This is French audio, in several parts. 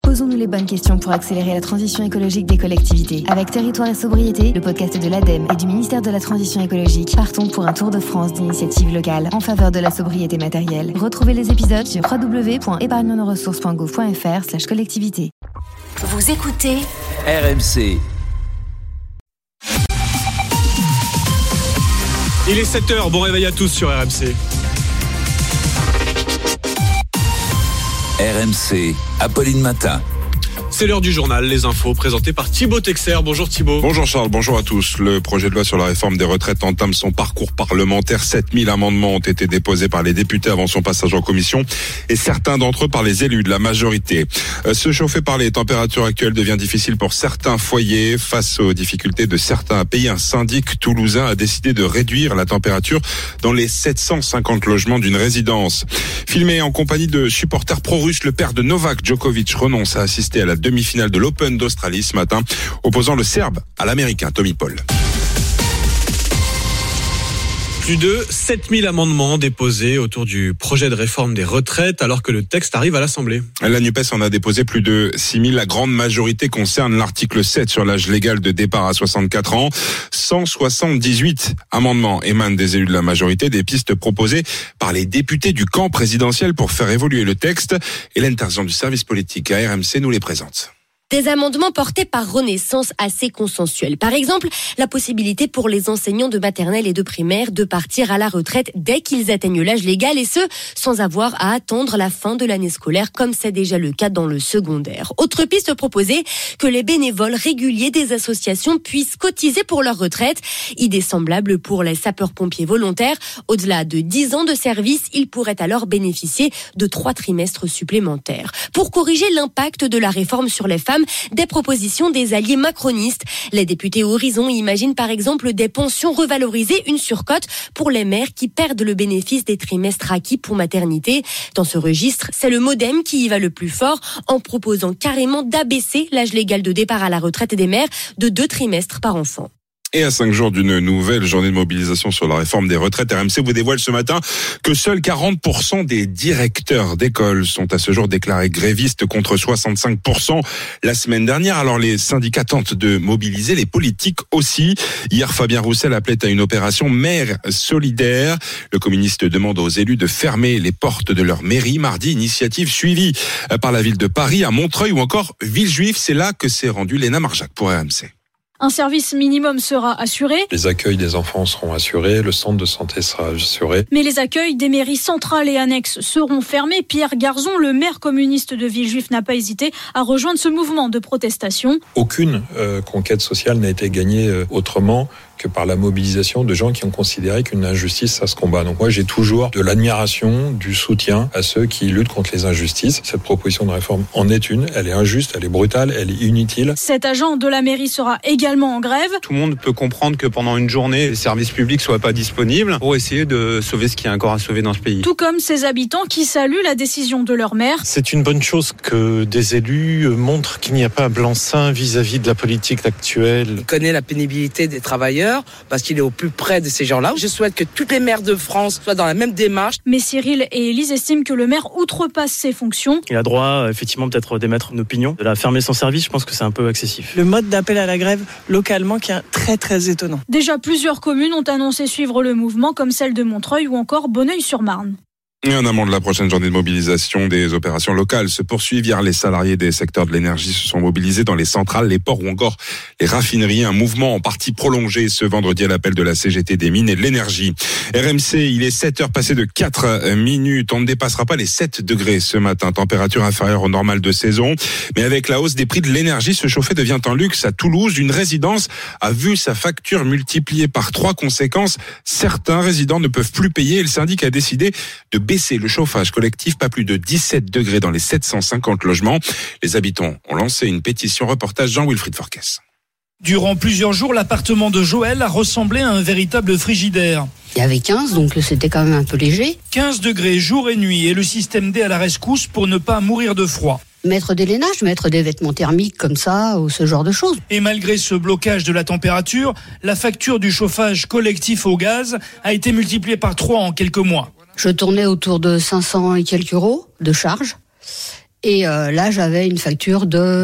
Posons-nous les bonnes questions pour accélérer la transition écologique des collectivités. Avec Territoire et Sobriété, le podcast de l'ADEME et du ministère de la Transition écologique, partons pour un tour de France d'initiatives locales en faveur de la sobriété matérielle. Retrouvez les épisodes sur www.épargnenoressources.gouv.fr/collectivité. Vous écoutez RMC. Il est 7h, bon réveil à tous sur RMC. RMC, Apolline Matin. C'est l'heure du journal, les infos présentées par Thibaut Texer. Bonjour Thibaut. Bonjour Charles, bonjour à tous. Le projet de loi sur la réforme des retraites entame son parcours parlementaire. 7000 amendements ont été déposés par les députés avant son passage en commission et certains d'entre eux par les élus de la majorité. Se chauffer par les températures actuelles devient difficile pour certains foyers. Face aux difficultés de certains pays, un syndic toulousain a décidé de réduire la température dans les 750 logements d'une résidence. Filmé en compagnie de supporters pro-russes, le père de Novak Djokovic renonce à assister à la demi-finale de l'Open d'Australie ce matin, opposant le Serbe à l'Américain Tommy Paul. Plus de 7000 amendements déposés autour du projet de réforme des retraites alors que le texte arrive à l'Assemblée. La NUPES en a déposé plus de 6000. La grande majorité concerne l'article 7 sur l'âge légal de départ à 64 ans. 178 amendements émanent des élus de la majorité, des pistes proposées par les députés du camp présidentiel pour faire évoluer le texte. Hélène Tarzan du service politique à RMC nous les présente. Des amendements portés par Renaissance assez consensuels. Par exemple, la possibilité pour les enseignants de maternelle et de primaire de partir à la retraite dès qu'ils atteignent l'âge légal et ce, sans avoir à attendre la fin de l'année scolaire comme c'est déjà le cas dans le secondaire. Autre piste proposée, que les bénévoles réguliers des associations puissent cotiser pour leur retraite. Idée semblable pour les sapeurs-pompiers volontaires. Au-delà de 10 ans de service, ils pourraient alors bénéficier de 3 trimestres supplémentaires. Pour corriger l'impact de la réforme sur les femmes, des propositions des alliés macronistes. Les députés Horizon imaginent par exemple des pensions revalorisées, une surcote pour les mères qui perdent le bénéfice des trimestres acquis pour maternité. Dans ce registre, c'est le MoDem qui y va le plus fort en proposant carrément d'abaisser l'âge légal de départ à la retraite des mères de 2 trimestres par enfant. Et à 5 jours d'une nouvelle journée de mobilisation sur la réforme des retraites, RMC vous dévoile ce matin que seuls 40% des directeurs d'école sont à ce jour déclarés grévistes contre 65% la semaine dernière. Alors les syndicats tentent de mobiliser, les politiques aussi. Hier, Fabien Roussel appelait à une opération mère solidaire. Le communiste demande aux élus de fermer les portes de leur mairie. Mardi, initiative suivie par la ville de Paris, à Montreuil ou encore Villejuif. C'est là que s'est rendue Léna Marjac pour RMC. Un service minimum sera assuré. Les accueils des enfants seront assurés, le centre de santé sera assuré. Mais les accueils des mairies centrales et annexes seront fermés. Pierre Garzon, le maire communiste de Villejuif, n'a pas hésité à rejoindre ce mouvement de protestation. Aucune conquête sociale n'a été gagnée autrement que par la mobilisation de gens qui ont considéré qu'une injustice, ça se combat. Donc moi, j'ai toujours de l'admiration, du soutien à ceux qui luttent contre les injustices. Cette proposition de réforme en est une. Elle est injuste, elle est brutale, elle est inutile. Cet agent de la mairie sera également en grève. Tout le monde peut comprendre que pendant une journée, les services publics soient pas disponibles pour essayer de sauver ce qu'il y a encore à sauver dans ce pays. Tout comme ces habitants qui saluent la décision de leur maire. C'est une bonne chose que des élus montrent qu'il n'y a pas un blanc-seing vis-à-vis de la politique actuelle. Il connaît la pénibilité des travailleurs parce qu'il est au plus près de ces gens-là. Je souhaite que toutes les maires de France soient dans la même démarche. Mais Cyril et Élise estiment que le maire outrepasse ses fonctions. Il a droit, effectivement, peut-être d'émettre une opinion. De la fermer son service, je pense que c'est un peu excessif. Le mode d'appel à la grève localement qui est très très étonnant. Déjà plusieurs communes ont annoncé suivre le mouvement, comme celle de Montreuil ou encore Bonneuil-sur-Marne. Et en amont de la prochaine journée de mobilisation, des opérations locales se poursuivent. Hier, les salariés des secteurs de l'énergie se sont mobilisés dans les centrales, les ports ou encore les raffineries. Un mouvement en partie prolongé ce vendredi à l'appel de la CGT des mines et de l'énergie. RMC, il est 7h passé de 4 minutes. On ne dépassera pas les 7 degrés ce matin. Température inférieure au normal de saison. Mais avec la hausse des prix de l'énergie, se chauffer devient un luxe. À Toulouse, une résidence a vu sa facture multipliée par 3. Conséquences. Certains résidents ne peuvent plus payer et le syndic a décidé de baisser le chauffage collectif, pas plus de 17 degrés dans les 750 logements. Les habitants ont lancé une pétition. Reportage Jean-Wilfried Forquès. Durant plusieurs jours, l'appartement de Joël a ressemblé à un véritable frigidaire. Il y avait 15, donc c'était quand même un peu léger. 15 degrés jour et nuit et le système D à la rescousse pour ne pas mourir de froid. Mettre des lainages, mettre des vêtements thermiques comme ça, ou ce genre de choses. Et malgré ce blocage de la température, la facture du chauffage collectif au gaz a été multipliée par 3 en quelques mois. Je tournais autour de 500 et quelques euros de charge. Et là, j'avais une facture de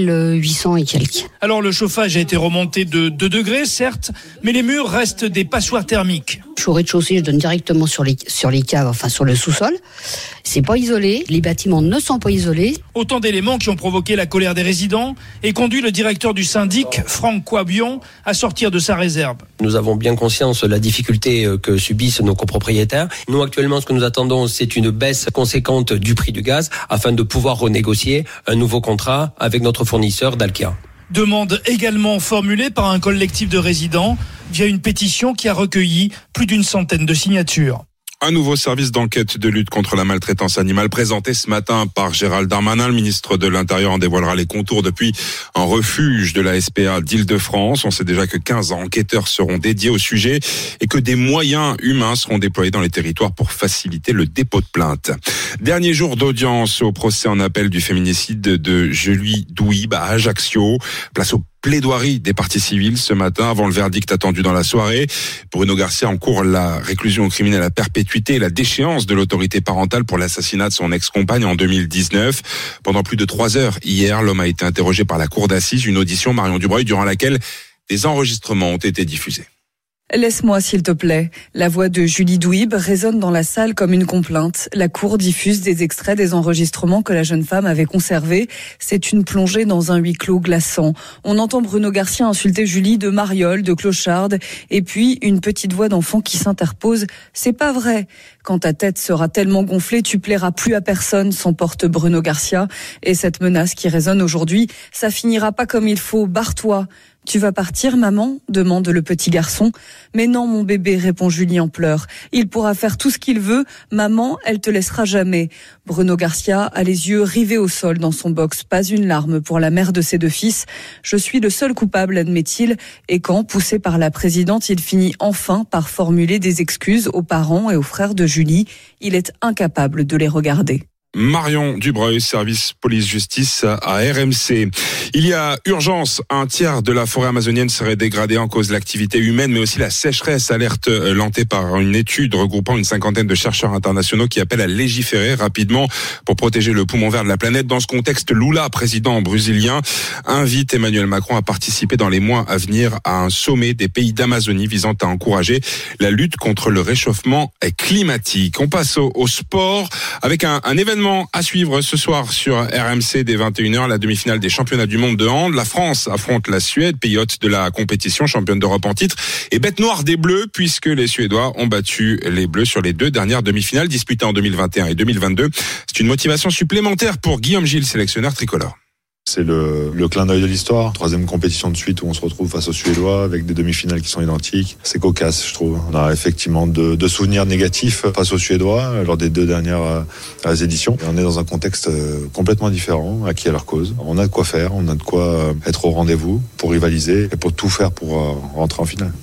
1800 et quelques. Alors le chauffage a été remonté de 2 degrés, certes, mais les murs restent des passoires thermiques. Je suis au rez-de-chaussée, je donne directement sur les caves, enfin sur le sous-sol. C'est pas isolé, les bâtiments ne sont pas isolés. Autant d'éléments qui ont provoqué la colère des résidents et conduit le directeur du syndic, Franck Coabion, à sortir de sa réserve. Nous avons bien conscience de la difficulté que subissent nos copropriétaires. Nous, actuellement, ce que nous attendons, c'est une baisse conséquente du prix du gaz afin de pouvoir renégocier un nouveau contrat avec notre fournisseur Dalkia. Demande également formulée par un collectif de résidents via une pétition qui a recueilli plus d'une centaine de signatures. Un nouveau service d'enquête de lutte contre la maltraitance animale présenté ce matin par Gérald Darmanin. Le ministre de l'Intérieur en dévoilera les contours depuis un refuge de la SPA d'Île-de-France. On sait déjà que 15 enquêteurs seront dédiés au sujet et que des moyens humains seront déployés dans les territoires pour faciliter le dépôt de plainte. Dernier jour d'audience au procès en appel du féminicide de Julie Douib à Ajaccio. Place au plaidoirie des parties civiles ce matin avant le verdict attendu dans la soirée. Bruno Garcia encourt la réclusion criminelle à perpétuité et la déchéance de l'autorité parentale pour l'assassinat de son ex-compagne en 2019. Pendant plus de 3 heures hier, l'homme a été interrogé par la cour d'assises, une audition Marion Dubreuil durant laquelle des enregistrements ont été diffusés. Laisse-moi, s'il te plaît. La voix de Julie Douib résonne dans la salle comme une complainte. La cour diffuse des extraits des enregistrements que la jeune femme avait conservés. C'est une plongée dans un huis clos glaçant. On entend Bruno Garcia insulter Julie de mariole, de clocharde, et puis une petite voix d'enfant qui s'interpose. C'est pas vrai. Quand ta tête sera tellement gonflée, tu plairas plus à personne, s'emporte Bruno Garcia. Et cette menace qui résonne aujourd'hui, ça finira pas comme il faut. Barre-toi. Tu vas partir, maman ? Demande le petit garçon. Mais non, mon bébé, répond Julie en pleurs. Il pourra faire tout ce qu'il veut. Maman, elle te laissera jamais. Bruno Garcia a les yeux rivés au sol dans son box. Pas une larme pour la mère de ses 2 fils. Je suis le seul coupable, admet-il. Et quand, poussé par la présidente, il finit enfin par formuler des excuses aux parents et aux frères de Julie, il est incapable de les regarder. Marion Dubreuil, service police-justice à RMC. Il y a urgence. Un tiers de la forêt amazonienne serait dégradée en cause de l'activité humaine, mais aussi la sécheresse. Alerte lancée par une étude regroupant une 50aine de chercheurs internationaux qui appellent à légiférer rapidement pour protéger le poumon vert de la planète. Dans ce contexte, Lula, président brésilien, invite Emmanuel Macron à participer dans les mois à venir à un sommet des pays d'Amazonie visant à encourager la lutte contre le réchauffement climatique. On passe au sport avec un événement à suivre ce soir sur RMC dès 21h, la demi-finale des championnats du monde de hand. La France affronte la Suède, pays hôte de la compétition, championne d'Europe en titre, et bête noire des Bleus puisque les Suédois ont battu les Bleus sur les 2 dernières demi-finales disputées en 2021 et 2022. C'est une motivation supplémentaire pour Guillaume Gilles, sélectionneur tricolore. C'est le clin d'œil de l'histoire. 3e compétition de suite où on se retrouve face aux Suédois avec des demi-finales qui sont identiques. C'est cocasse, je trouve. On a effectivement de souvenirs négatifs face aux Suédois lors des 2 dernières éditions. Et on est dans un contexte complètement différent, acquis à leur cause. On a de quoi faire, on a de quoi être au rendez-vous pour rivaliser et pour tout faire pour rentrer en finale.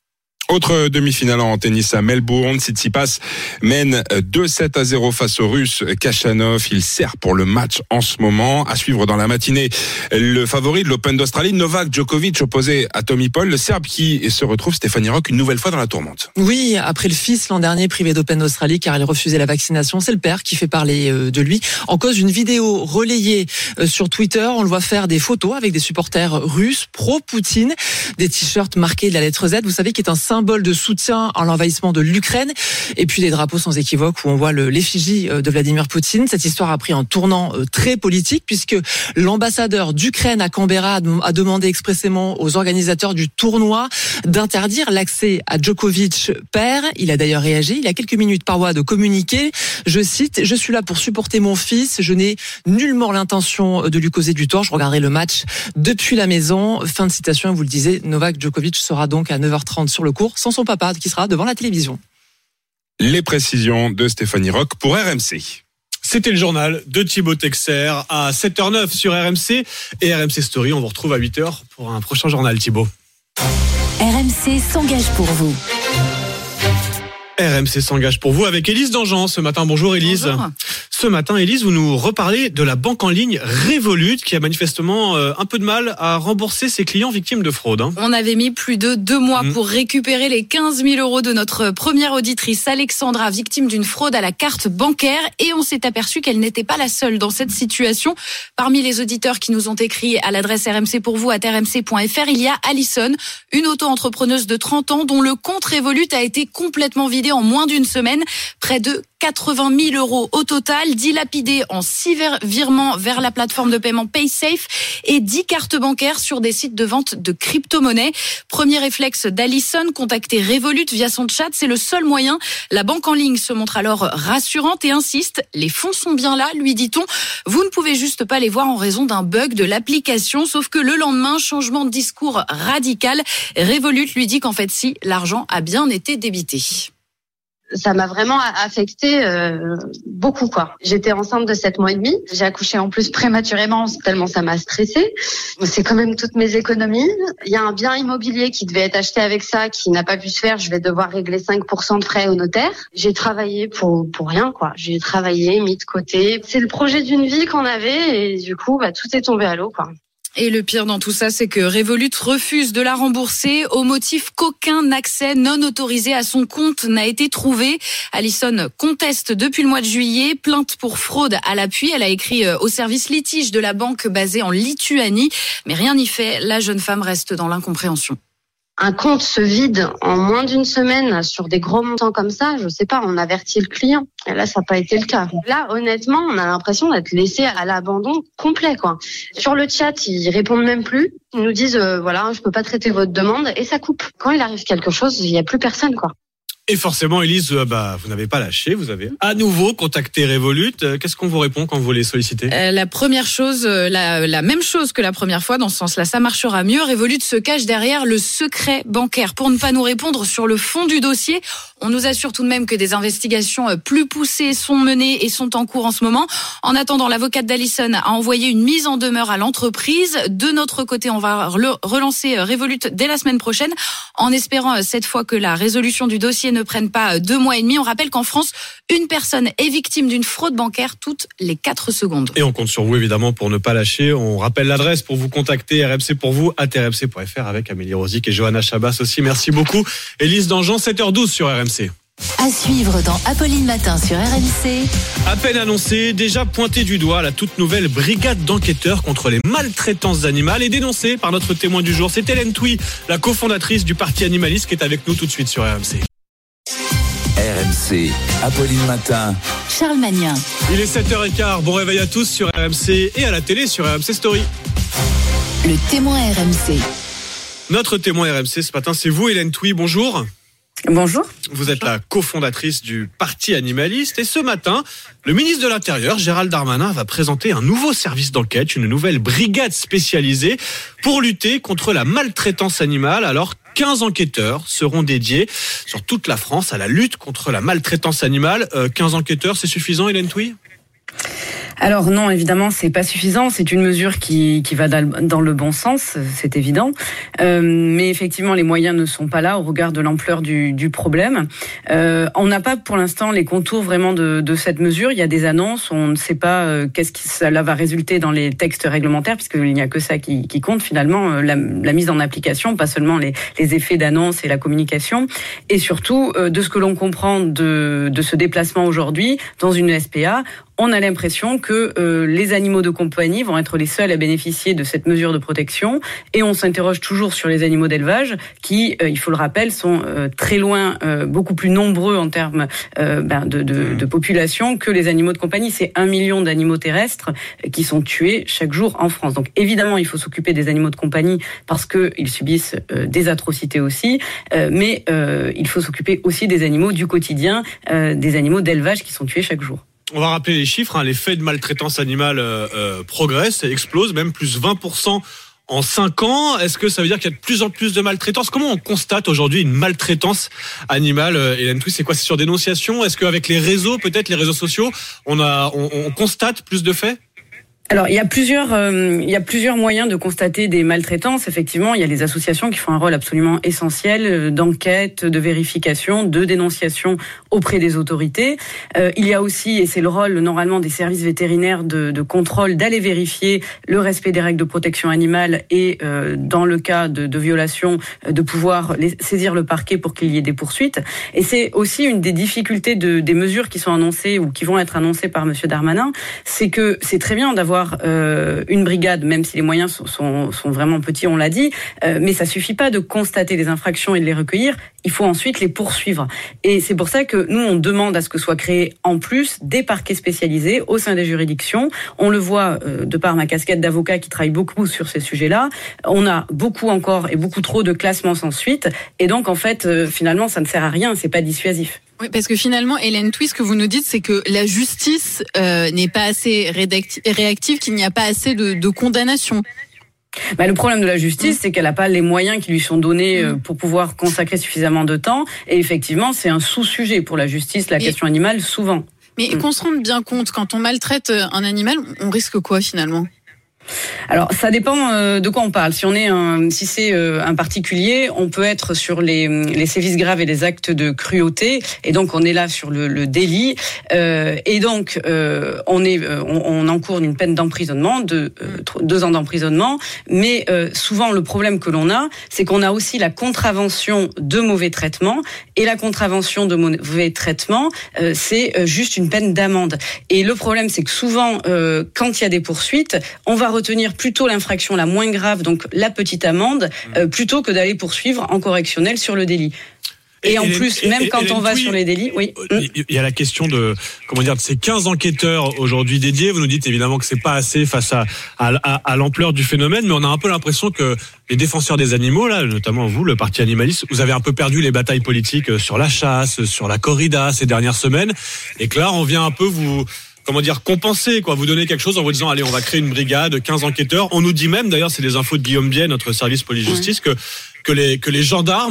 Autre demi-finale en tennis à Melbourne, Tsitsipas mène 2-7-0 face au Russe Khachanov. Il sert pour le match en ce moment. À suivre dans la matinée, le favori de l'Open d'Australie, Novak Djokovic, opposé à Tommy Paul, le Serbe qui se retrouve, Stéphanie Roch, une nouvelle fois dans la tourmente. Oui, après le fils l'an dernier privé d'Open d'Australie car il refusait la vaccination, c'est le père qui fait parler de lui. En cause d'une vidéo relayée sur Twitter, on le voit faire des photos avec des supporters russes pro-Poutine, des t-shirts marqués de la lettre Z, vous savez, qui est un symbole de soutien à l'envahissement de l'Ukraine, et puis des drapeaux sans équivoque où on voit l'effigie de Vladimir Poutine. Cette histoire a pris un tournant très politique puisque l'ambassadeur d'Ukraine à Canberra a demandé expressément aux organisateurs du tournoi d'interdire l'accès à Djokovic père. Il a d'ailleurs réagi il y a quelques minutes par voie de communiqué. Je cite: « Je suis là pour supporter mon fils. Je n'ai nullement l'intention de lui causer du tort. Je regarderai le match depuis la maison. » Fin de citation. Vous le disiez, Novak Djokovic sera donc à 9h30 sur le court sans son papa qui sera devant la télévision. Les précisions de Stéphanie Roch pour RMC. C'était le journal de Thibaut Texer à 7h09 sur RMC et RMC Story. On vous retrouve à 8h pour un prochain journal, Thibaut. RMC s'engage pour vous. RMC s'engage pour vous avec Élise Dangean ce matin. Bonjour Élise. Bonjour. Ce matin, Élise, vous nous reparlez de la banque en ligne Revolut qui a manifestement un peu de mal à rembourser ses clients victimes de fraude. On avait mis plus de 2 mois pour récupérer les 15 000 euros de notre première auditrice Alexandra, victime d'une fraude à la carte bancaire, et on s'est aperçu qu'elle n'était pas la seule dans cette situation. Parmi les auditeurs qui nous ont écrit à l'adresse rmcpourvous@rmc.fr, il y a Alison, une auto-entrepreneuse de 30 ans dont le compte Revolut a été complètement vidé en moins d'une semaine. Près de 80 000 euros au total, dilapidés en 6 virements vers la plateforme de paiement PaySafe et 10 cartes bancaires sur des sites de vente de crypto-monnaies. Premier réflexe d'Alison, contacter Revolut via son chat, c'est le seul moyen. La banque en ligne se montre alors rassurante et insiste. Les fonds sont bien là, lui dit-on. Vous ne pouvez juste pas les voir en raison d'un bug de l'application. Sauf que le lendemain, changement de discours radical. Revolut lui dit qu'en fait, si, l'argent a bien été débité. Ça m'a vraiment affecté beaucoup, quoi. J'étais enceinte de 7 mois et demi. J'ai accouché en plus prématurément, tellement ça m'a stressée. C'est quand même toutes mes économies. Il y a un bien immobilier qui devait être acheté avec ça, qui n'a pas pu se faire. Je vais devoir régler 5% de frais au notaire. J'ai travaillé pour rien, quoi. J'ai travaillé, mis de côté. C'est le projet d'une vie qu'on avait et du coup, tout est tombé à l'eau, quoi. Et le pire dans tout ça, c'est que Revolut refuse de la rembourser au motif qu'aucun accès non autorisé à son compte n'a été trouvé. Alison conteste depuis le mois de juillet, plainte pour fraude à l'appui. Elle a écrit au service litige de la banque basée en Lituanie. Mais rien n'y fait, la jeune femme reste dans l'incompréhension. Un compte se vide en moins d'une semaine sur des gros montants comme ça, je sais pas, on avertit le client. Et là, ça n'a pas été le cas. Là, honnêtement, on a l'impression d'être laissé à l'abandon complet, quoi. Sur le chat, ils répondent même plus. Ils nous disent, voilà, je peux pas traiter votre demande, et ça coupe. Quand il arrive quelque chose, il y a plus personne, quoi. Et forcément, Élise, vous n'avez pas lâché, vous avez à nouveau contacté Revolut. Qu'est-ce qu'on vous répond quand vous les sollicitez ? La première chose, la même chose que la première fois, dans ce sens-là, ça marchera mieux. Revolut se cache derrière le secret bancaire pour ne pas nous répondre sur le fond du dossier. On nous assure tout de même que des investigations plus poussées sont menées et sont en cours en ce moment. En attendant, l'avocate d'Alison a envoyé une mise en demeure à l'entreprise. De notre côté, on va relancer Revolut dès la semaine prochaine, en espérant cette fois que la résolution du dossier ne prenne pas 2 mois et demi. On rappelle qu'en France, une personne est victime d'une fraude bancaire toutes les 4 secondes. Et on compte sur vous, évidemment, pour ne pas lâcher. On rappelle l'adresse pour vous contacter, rmcpourvous@rmc.fr, avec Amélie Rosic et Johanna Chabas aussi. Merci beaucoup. Élise Dangean, 7h12 sur RMC. À suivre dans Apolline Matin sur RMC. À peine annoncé, déjà pointé du doigt la toute nouvelle brigade d'enquêteurs contre les maltraitances animales et dénoncée par notre témoin du jour. C'est Hélène Touy, la cofondatrice du Parti Animaliste, qui est avec nous tout de suite sur RMC. RMC, Apolline Matin. Charles Magnin. Il est 7h15, bon réveil à tous sur RMC et à la télé sur RMC Story. Le témoin RMC. Notre témoin RMC ce matin, c'est vous, Hélène Touy, bonjour. Bonjour. Vous êtes la cofondatrice du Parti Animaliste et ce matin, le ministre de l'Intérieur, Gérald Darmanin, va présenter un nouveau service d'enquête, une nouvelle brigade spécialisée pour lutter contre la maltraitance animale. Alors, 15 enquêteurs seront dédiés sur toute la France à la lutte contre la maltraitance animale. 15 enquêteurs, c'est suffisant, Hélène Touy ? Alors non, évidemment, c'est pas suffisant. C'est une mesure qui va dans le bon sens, c'est évident. Mais effectivement, les moyens ne sont pas là au regard de l'ampleur du problème. On n'a pas pour l'instant les contours vraiment de cette mesure. Il y a des annonces, on ne sait pas qu'est-ce qui cela va résulter dans les textes réglementaires, puisqu'il n'y a que ça qui compte finalement, la mise en application, pas seulement les effets d'annonce et la communication. Et surtout, de ce que l'on comprend de ce déplacement aujourd'hui dans une SPA, on a l'impression que les animaux de compagnie vont être les seuls à bénéficier de cette mesure de protection, et on s'interroge toujours sur les animaux d'élevage qui, il faut le rappeler, sont très loin, beaucoup plus nombreux en termes de population que les animaux de compagnie. C'est 1 million d'animaux terrestres qui sont tués chaque jour en France. Donc évidemment, il faut s'occuper des animaux de compagnie parce qu'ils subissent des atrocités aussi, mais il faut s'occuper aussi des animaux du quotidien, des animaux d'élevage qui sont tués chaque jour. On va rappeler les chiffres, les faits de maltraitance animale progressent et explosent, même plus 20% en 5 ans. Est-ce que ça veut dire qu'il y a de plus en plus de maltraitance ? Comment on constate aujourd'hui une maltraitance animale, Hélène Touy ? C'est quoi ? C'est sur dénonciation ? Est-ce qu'avec les réseaux, peut-être les réseaux sociaux, on constate plus de faits ? Alors, il y a plusieurs moyens de constater des maltraitances. Effectivement, il y a les associations qui font un rôle absolument essentiel d'enquête, de vérification, de dénonciation auprès des autorités. Il y a aussi, et c'est le rôle normalement des services vétérinaires de contrôle, d'aller vérifier le respect des règles de protection animale et dans le cas de violation, de pouvoir saisir le parquet pour qu'il y ait des poursuites. Et c'est aussi une des difficultés des mesures qui sont annoncées ou qui vont être annoncées par Monsieur Darmanin, c'est que c'est très bien d'avoir une brigade, même si les moyens sont vraiment petits, on l'a dit, mais ça suffit pas de constater les infractions et de les recueillir, il faut ensuite les poursuivre. Et c'est pour ça que nous, on demande à ce que soient créés en plus des parquets spécialisés au sein des juridictions. On le voit de par ma casquette d'avocat qui travaille beaucoup sur ces sujets-là. On a beaucoup encore et beaucoup trop de classements sans suite. Et donc, en fait, finalement, ça ne sert à rien, c'est pas dissuasif. Oui, parce que finalement, Hélène Thuy, ce que vous nous dites, c'est que la justice n'est pas assez réactive, qu'il n'y a pas assez de condamnations. Le problème de la justice, c'est qu'elle n'a pas les moyens qui lui sont donnés pour pouvoir consacrer suffisamment de temps. Et effectivement, c'est un sous-sujet pour la justice, la question animale, souvent. Mais qu'on se rende bien compte, quand on maltraite un animal, on risque quoi finalement ? Alors, ça dépend de quoi on parle. Si c'est un particulier, on peut être sur les sévices graves et les actes de cruauté, et donc on est là sur le délit, et donc on encourt une peine d'emprisonnement, 2 ans d'emprisonnement. Mais souvent le problème que l'on a, c'est qu'on a aussi la contravention de mauvais traitement, et la contravention de mauvais traitement, c'est juste une peine d'amende. Et le problème, c'est que souvent, quand il y a des poursuites, on va retenir plutôt l'infraction la moins grave, donc la petite amende, plutôt que d'aller poursuivre en correctionnel sur le délit. Et en plus, même quand on va sur les délits, oui. Il y a la question de ces 15 enquêteurs aujourd'hui dédiés. Vous nous dites évidemment que c'est pas assez face à l'ampleur du phénomène, mais on a un peu l'impression que les défenseurs des animaux, là, notamment vous, le parti animaliste, vous avez un peu perdu les batailles politiques sur la chasse, sur la corrida ces dernières semaines, et que là, on vient un peu compenser, vous donner quelque chose en vous disant, allez, on va créer une brigade, 15 enquêteurs. On nous dit même, d'ailleurs, c'est des infos de Guillaume Biet, notre service police-justice, que les gendarmes,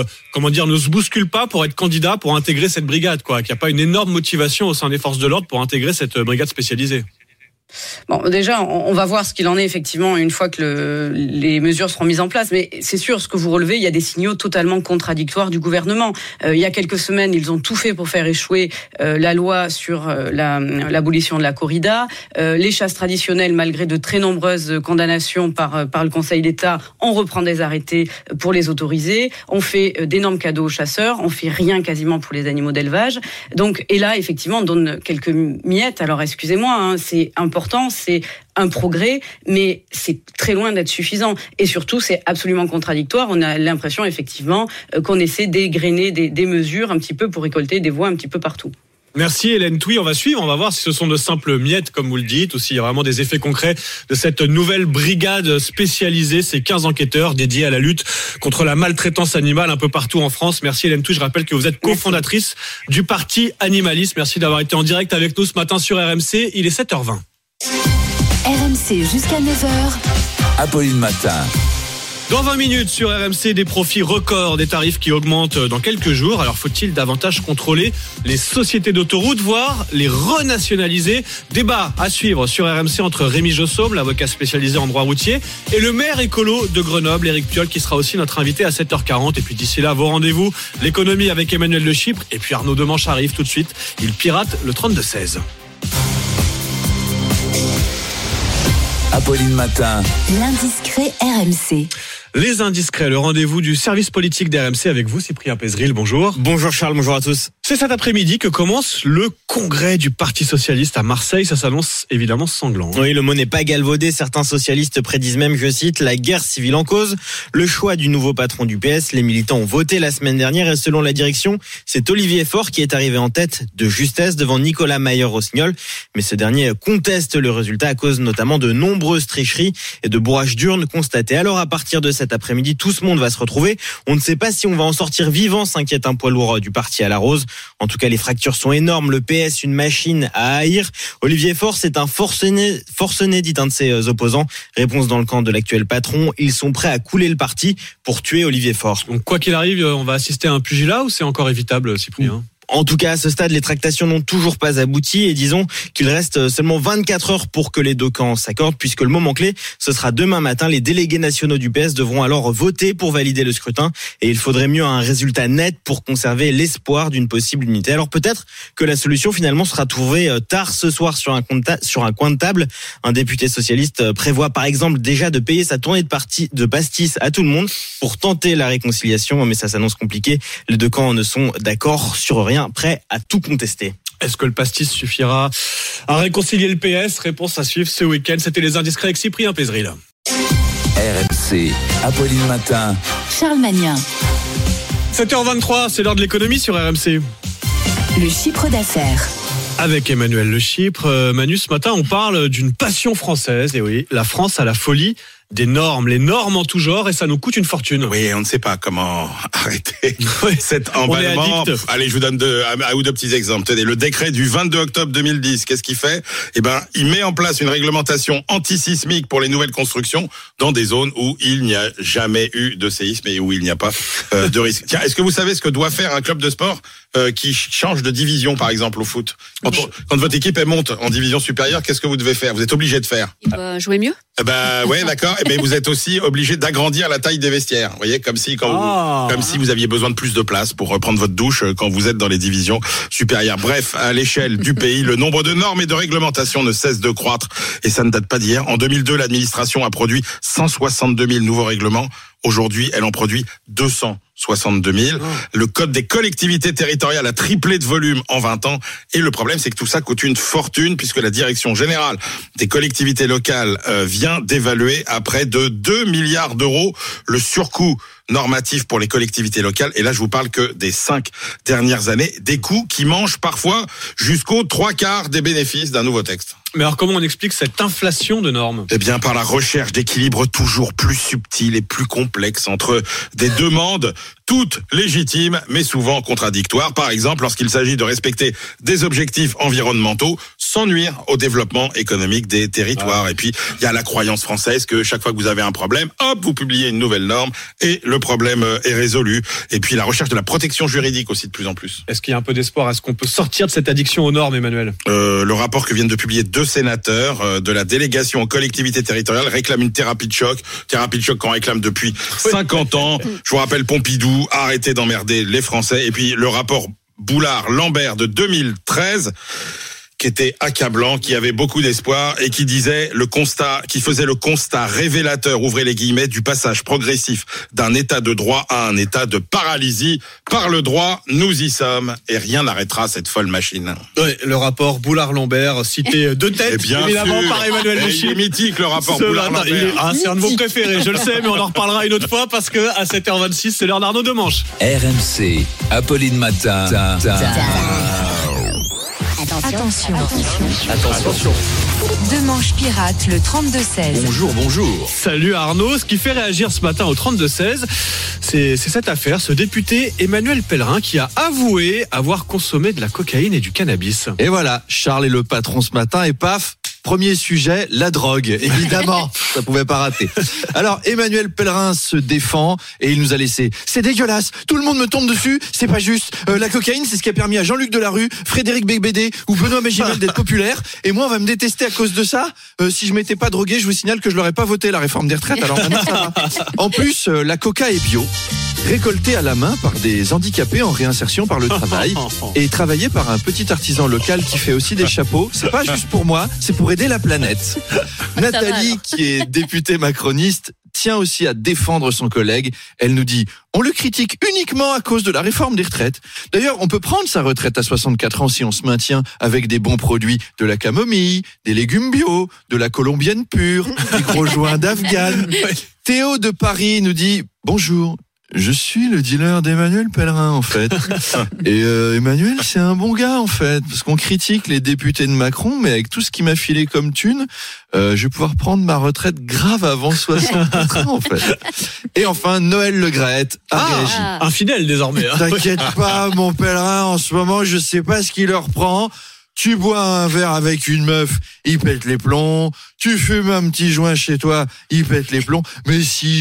ne se bousculent pas pour être candidats pour intégrer cette brigade, qu'il n'y a pas une énorme motivation au sein des forces de l'ordre pour intégrer cette brigade spécialisée. Bon, déjà, on va voir ce qu'il en est effectivement une fois que les mesures seront mises en place. Mais c'est sûr, ce que vous relevez, il y a des signaux totalement contradictoires du gouvernement. Il y a quelques semaines, ils ont tout fait pour faire échouer la loi sur l'abolition de la corrida. Les chasses traditionnelles, malgré de très nombreuses condamnations par le Conseil d'État, on reprend des arrêtés pour les autoriser. On fait d'énormes cadeaux aux chasseurs. On fait rien quasiment pour les animaux d'élevage. Donc, et là, effectivement, on donne quelques miettes. Alors, excusez-moi, c'est important, c'est un progrès, mais c'est très loin d'être suffisant. Et surtout, c'est absolument contradictoire. On a l'impression, effectivement, qu'on essaie d'égrener des mesures un petit peu pour récolter des voix un petit peu partout. Merci Hélène Thuy, on va suivre, on va voir si ce sont de simples miettes comme vous le dites ou s'il y a vraiment des effets concrets de cette nouvelle brigade spécialisée, ces 15 enquêteurs dédiés à la lutte contre la maltraitance animale un peu partout en France. Merci Hélène Thuy, je rappelle que vous êtes cofondatrice du parti animaliste. Merci d'avoir été en direct avec nous ce matin sur RMC, il est 7h20. RMC jusqu'à 9h. Apolline Matin. Dans 20 minutes sur RMC, des profits records, des tarifs qui augmentent dans quelques jours. Alors faut-il davantage contrôler les sociétés d'autoroutes, voire les renationaliser? Débat à suivre sur RMC entre Rémi Jossaume, l'avocat spécialisé en droit routier, et le maire écolo de Grenoble, Éric Piolle, qui sera aussi notre invité à 7h40. Et puis d'ici là, vos rendez-vous, l'économie avec Emmanuel de Chypre. Et puis Arnaud Demanche arrive tout de suite. Il pirate le 32-16. Apolline Matin. L'indiscret RMC. Les indiscrets, le rendez-vous du service politique d'RMC avec vous, Cyprien Pézeril, bonjour. Bonjour Charles, bonjour à tous. C'est cet après-midi que commence le congrès du Parti Socialiste à Marseille. Ça s'annonce évidemment sanglant. Oui, le mot n'est pas galvaudé. Certains socialistes prédisent même, je cite, la guerre civile en cause. Le choix du nouveau patron du PS, les militants ont voté la semaine dernière et selon la direction, c'est Olivier Faure qui est arrivé en tête de justesse devant Nicolas Mayer-Rossignol. Mais ce dernier conteste le résultat à cause notamment de nombreuses tricheries et de bourrages d'urnes constatés. Alors à partir de cet après-midi, tout ce monde va se retrouver. On ne sait pas si on va en sortir vivant, s'inquiète un poids lourd du parti à la Rose. En tout cas, les fractures sont énormes. Le PS, une machine à haïr. Olivier Faure, c'est un forcené, dit un de ses opposants. Réponse dans le camp de l'actuel patron. Ils sont prêts à couler le parti pour tuer Olivier Faure. Donc, quoi qu'il arrive, on va assister à un pugilat ou c'est encore évitable, Cyprien ? En tout cas, à ce stade, les tractations n'ont toujours pas abouti et disons qu'il reste seulement 24 heures pour que les deux camps s'accordent puisque le moment clé, ce sera demain matin. Les délégués nationaux du PS devront alors voter pour valider le scrutin et il faudrait mieux un résultat net pour conserver l'espoir d'une possible unité. Alors peut-être que la solution finalement sera trouvée tard ce soir sur un coin de table. Un député socialiste prévoit par exemple déjà de payer sa tournée de pastis à tout le monde pour tenter la réconciliation, mais ça s'annonce compliqué. Les deux camps ne sont d'accord sur rien, prêts à tout contester. Est-ce que le pastis suffira à réconcilier le PS? Réponse à suivre ce week-end. C'était Les Indiscrets avec Cyprien Pézeril. RMC, Apolline Matin. Charles Magnin. 7h23, c'est l'heure de l'économie sur RMC. Le chiffre d'affaires. Avec Emmanuel Le Chypre. Manu, ce matin, on parle d'une passion française. Et oui, la France a la folie des normes, les normes en tout genre, et ça nous coûte une fortune. Oui, on ne sait pas comment arrêter cet emballement. Allez, je vous donne un ou deux petits exemples. Tenez, le décret du 22 octobre 2010, qu'est-ce qu'il fait? Il met en place une réglementation antisismique pour les nouvelles constructions dans des zones où il n'y a jamais eu de séisme et où il n'y a pas de risque. Tiens, est-ce que vous savez ce que doit faire un club de sport qui change de division, par exemple, au foot? Quand votre équipe elle monte en division supérieure, qu'est-ce que vous devez faire? Vous êtes obligé de faire. Il doit jouer mieux? Ouais, d'accord. Mais vous êtes aussi obligé d'agrandir la taille des vestiaires. Vous voyez, comme si vous aviez besoin de plus de place pour reprendre votre douche quand vous êtes dans les divisions supérieures. Bref, à l'échelle du pays, le nombre de normes et de réglementations ne cesse de croître. Et ça ne date pas d'hier. En 2002, l'administration a produit 162 000 nouveaux règlements. Aujourd'hui, elle en produit 262 000. Le code des collectivités territoriales a triplé de volume en 20 ans. Et le problème, c'est que tout ça coûte une fortune puisque la direction générale des collectivités locales vient d'évaluer à près de 2 milliards d'euros le surcoût normatif pour les collectivités locales. Et là, je vous parle que des 5 dernières années, des coûts qui mangent parfois jusqu'aux 3/4 des bénéfices d'un nouveau texte. Mais alors comment on explique cette inflation de normes? Eh bien, par la recherche d'équilibres toujours plus subtils et plus complexes entre des demandes toutes légitimes, mais souvent contradictoires. Par exemple, lorsqu'il s'agit de respecter des objectifs environnementaux sans nuire au développement économique des territoires. Et puis, il y a la croyance française que chaque fois que vous avez un problème, hop, vous publiez une nouvelle norme et le problème est résolu. Et puis, la recherche de la protection juridique aussi de plus en plus. Est-ce qu'il y a un peu d'espoir? Est-ce qu'on peut sortir de cette addiction aux normes, Emmanuel? Le rapport que viennent de publier 2 sénateurs de la délégation aux collectivités territoriales réclament une thérapie de choc. Thérapie de choc qu'on réclame depuis 50 ans. Je vous rappelle Pompidou, arrêtez d'emmerder les Français. Et puis le rapport Boulard-Lambert de 2013 qui était accablant, qui avait beaucoup d'espoir et qui disait qui faisait le constat révélateur, ouvrez les guillemets, du passage progressif d'un état de droit à un état de paralysie. Par le droit, nous y sommes et rien n'arrêtera cette folle machine. Oui, le rapport Boulard-Lambert, cité de tête, évidemment, par Emmanuel Le Chypre. Il est mythique, le rapport Boulard-Lambert. C'est un de vos préférés, je le sais, mais on en reparlera une autre fois parce que à 7h26, c'est l'heure d'Arnaud Demanche. RMC, Apolline Matin. Attention. Demanche pirate, le 32-16. Bonjour. Salut Arnaud. Ce qui fait réagir ce matin au 32-16, c'est cette affaire, ce député Emmanuel Pellerin qui a avoué avoir consommé de la cocaïne et du cannabis. Et voilà, Charles est le patron ce matin et paf, premier sujet, la drogue. Évidemment, ça pouvait pas rater. Alors, Emmanuel Pellerin se défend et il nous a laissé. C'est dégueulasse, tout le monde me tombe dessus, c'est pas juste. La cocaïne, c'est ce qui a permis à Jean-Luc Delarue, Frédéric Beigbeder ou Benoît Magimel d'être populaires. Et moi, on va me détester à cause de ça. Si je m'étais pas drogué, je vous signale que je l'aurais pas voté, la réforme des retraites. Alors maintenant, ça va. En plus, la coca est bio, récoltée à la main par des handicapés en réinsertion par le travail et travaillée par un petit artisan local qui fait aussi des chapeaux. C'est pas juste pour moi, c'est pour aider la planète. Nathalie, qui est députée macroniste, tient aussi à défendre son collègue. Elle nous dit, on le critique uniquement à cause de la réforme des retraites. D'ailleurs, on peut prendre sa retraite à 64 ans si on se maintient avec des bons produits, de la camomille, des légumes bio, de la colombienne pure, des gros joints d'Afghan. Théo de Paris nous dit, bonjour. Je suis le dealer d'Emmanuel Pellerin, en fait. Et Emmanuel, c'est un bon gars, en fait. Parce qu'on critique les députés de Macron, mais avec tout ce qu'il m'a filé comme thune, je vais pouvoir prendre ma retraite grave avant 64 ans, en fait. Et enfin, Noël Le Graët a réagi. Infidèle, désormais. Hein. T'inquiète pas, mon Pellerin, en ce moment, je sais pas ce qui leur prend. Tu bois un verre avec une meuf, il pète les plombs. Tu fumes un petit joint chez toi, il pète les plombs. Mais si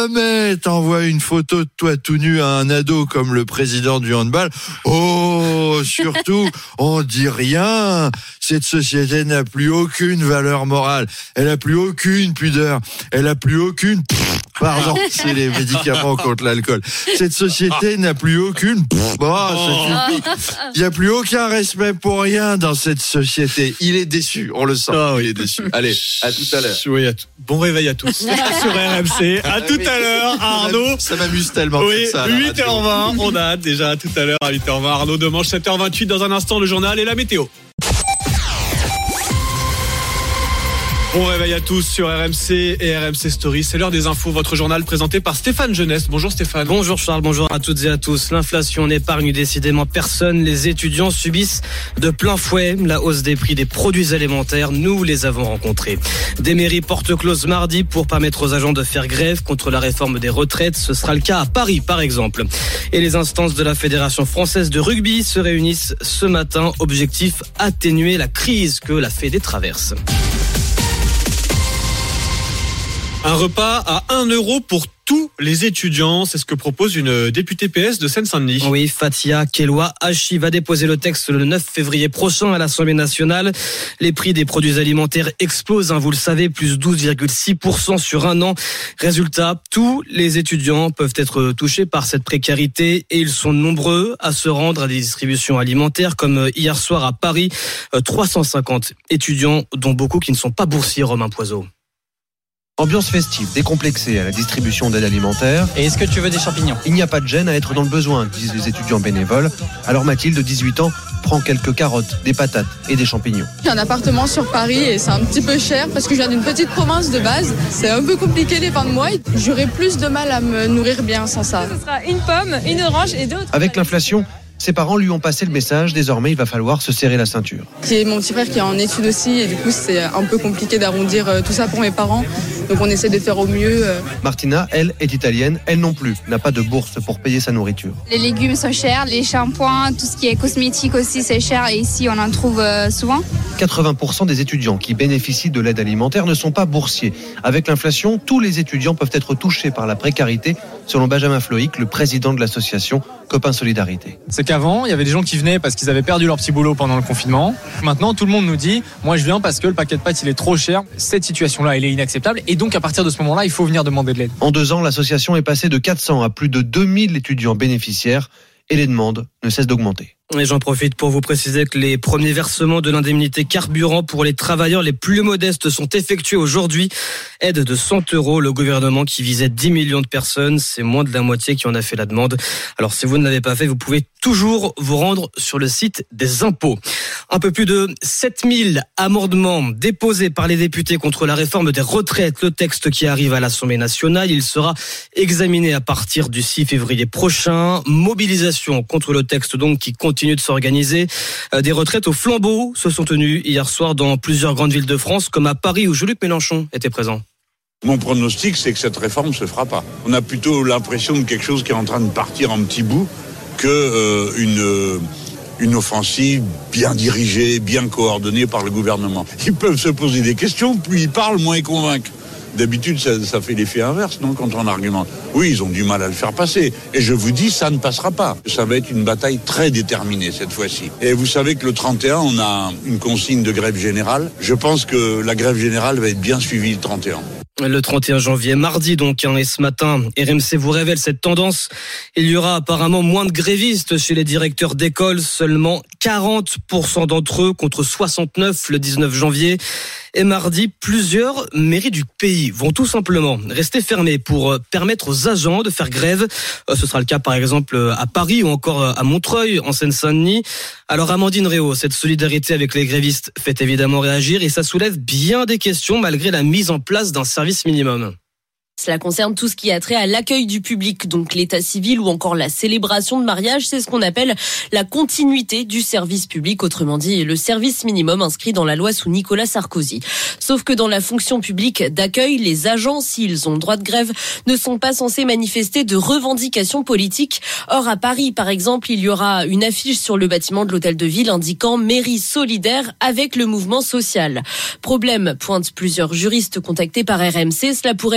jamais t'envoies une photo de toi tout nu à un ado comme le président du handball, oh surtout, on dit rien. Cette société n'a plus aucune valeur morale. Elle n'a plus aucune pudeur. Elle n'a plus aucune... Pardon, c'est les médicaments contre l'alcool. Cette société n'a plus aucune... Il n'y a plus aucun respect pour rien dans cette société. Il est déçu, on le sent. Il est déçu. Allez, à tout à l'heure. Oui, bon réveil à tous sur RMC. À tout à l'heure, Arnaud. Ça m'amuse tellement. Oui, ça, 8h20. On a hâte déjà. À tout à l'heure à 8h20. Arnaud Demanche, 7h28. Dans un instant, le journal et la météo. Bon réveil à tous sur RMC et RMC Story. C'est l'heure des infos, votre journal présenté par Stéphane Jeunesse. Bonjour Stéphane. Bonjour Charles, bonjour à toutes et à tous. L'inflation n'épargne décidément personne. Les étudiants subissent de plein fouet la hausse des prix des produits alimentaires. Nous les avons rencontrés. Des mairies porte close mardi pour permettre aux agents de faire grève contre la réforme des retraites. Ce sera le cas à Paris par exemple. Et les instances de la Fédération française de rugby se réunissent ce matin. Objectif, atténuer la crise que la Fédé traverse. Un repas à 1 euro pour tous les étudiants, c'est ce que propose une députée PS de Seine-Saint-Denis. Oui, Fatia Keloua Hachi va déposer le texte le 9 février prochain à l'Assemblée nationale. Les prix des produits alimentaires explosent, vous le savez, plus 12,6% sur un an. Résultat, tous les étudiants peuvent être touchés par cette précarité et ils sont nombreux à se rendre à des distributions alimentaires comme hier soir à Paris. 350 étudiants, dont beaucoup qui ne sont pas boursiers, Romain Poiseau. Ambiance festive, décomplexée à la distribution d'aide alimentaire. Et est-ce que tu veux des champignons ? Il n'y a pas de gêne à être dans le besoin, disent les étudiants bénévoles. Alors Mathilde, 18 ans, prend quelques carottes, des patates et des champignons. J'ai un appartement sur Paris et c'est un petit peu cher parce que je viens d'une petite province de base. C'est un peu compliqué les fins de mois. J'aurais plus de mal à me nourrir bien sans ça. Ce sera une pomme, une orange et d'autres. Avec l'inflation, ses parents lui ont passé le message, désormais il va falloir se serrer la ceinture. J'ai mon petit frère qui est en études aussi et du coup c'est un peu compliqué d'arrondir tout ça pour mes parents. Donc on essaie de faire au mieux. Martina, elle, est italienne, elle non plus n'a pas de bourse pour payer sa nourriture. Les légumes sont chers, les shampoings, tout ce qui est cosmétique aussi c'est cher et ici on en trouve souvent. 80% des étudiants qui bénéficient de l'aide alimentaire ne sont pas boursiers. Avec l'inflation, tous les étudiants peuvent être touchés par la précarité, selon Benjamin Floïc, le président de l'association Copains Solidarité. C'est qu'avant, il y avait des gens qui venaient parce qu'ils avaient perdu leur petit boulot pendant le confinement. Maintenant, tout le monde nous dit « Moi, je viens parce que le paquet de pâtes, il est trop cher. » Cette situation-là, elle est inacceptable. Et donc, à partir de ce moment-là, il faut venir demander de l'aide. En 2 ans, l'association est passée de 400 à plus de 2000 étudiants bénéficiaires et les demandes ne cessent d'augmenter. Et j'en profite pour vous préciser que les premiers versements de l'indemnité carburant pour les travailleurs les plus modestes sont effectués aujourd'hui. Aide de 100 €. Le gouvernement qui visait 10 millions de personnes, c'est moins de la moitié qui en a fait la demande. Alors si vous ne l'avez pas fait, vous pouvez toujours vous rendre sur le site des impôts. Un peu plus de 7000 amendements déposés par les députés contre la réforme des retraites. Le texte qui arrive à l'Assemblée nationale, il sera examiné à partir du 6 février prochain. Mobilisation contre le texte donc qui continue de s'organiser. Des retraites au flambeau se sont tenues hier soir dans plusieurs grandes villes de France, comme à Paris où Jean-Luc Mélenchon était présent. Mon pronostic, c'est que cette réforme ne se fera pas. On a plutôt l'impression de quelque chose qui est en train de partir en petits bouts que une offensive bien dirigée, bien coordonnée par le gouvernement. Ils peuvent se poser des questions, plus ils parlent, moins ils convainquent. D'habitude, ça fait l'effet inverse, non, quand on argumente. Oui, ils ont du mal à le faire passer. Et je vous dis, ça ne passera pas. Ça va être une bataille très déterminée cette fois-ci. Et vous savez que le 31, on a une consigne de grève générale. Je pense que la grève générale va être bien suivie le 31. Le 31 janvier, mardi donc, et ce matin, RMC vous révèle cette tendance. Il y aura apparemment moins de grévistes chez les directeurs d'école, seulement 40% d'entre eux contre 69 le 19 janvier. Et mardi, plusieurs mairies du pays vont tout simplement rester fermées pour permettre aux agents de faire grève. Ce sera le cas par exemple à Paris ou encore à Montreuil, en Seine-Saint-Denis. Alors Amandine Réau, cette solidarité avec les grévistes fait évidemment réagir et ça soulève bien des questions malgré la mise en place d'un service minimum. Cela concerne tout ce qui a trait à l'accueil du public, donc l'état civil ou encore la célébration de mariage. C'est ce qu'on appelle la continuité du service public, autrement dit le service minimum inscrit dans la loi sous Nicolas Sarkozy. Sauf que dans la fonction publique d'accueil, les agents, s'ils ont droit de grève, ne sont pas censés manifester de revendications politiques. Or, à Paris, par exemple, il y aura une affiche sur le bâtiment de l'hôtel de ville indiquant « Mairie solidaire avec le mouvement social ». Problème, pointent plusieurs juristes contactés par RMC, cela pourrait porter